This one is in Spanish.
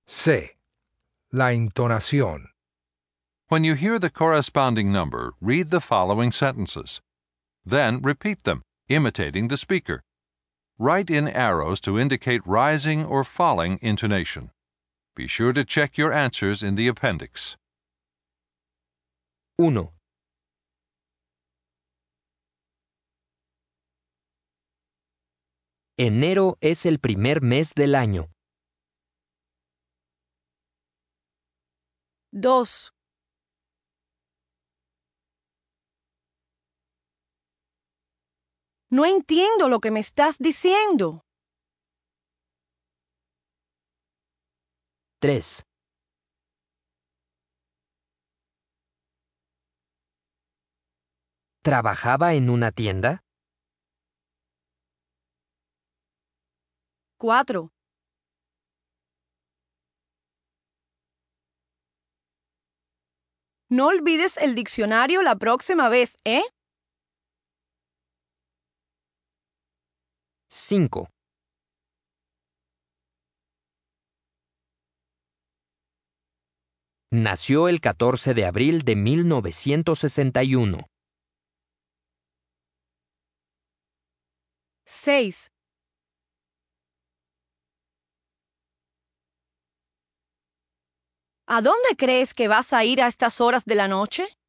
C. La entonación. When you hear the corresponding number, read the following sentences. Then repeat them, imitating the speaker. Write in arrows to indicate rising or falling intonation. Be sure to check your answers in the appendix. 1. Enero es el primer mes del año. 2. No entiendo lo que me estás diciendo. 3. ¿Trabajaba en una tienda? 4. No olvides el diccionario la próxima vez, ¿eh? 5. Nació el 14 de abril de 1961. 6. ¿A dónde crees que vas a ir a estas horas de la noche?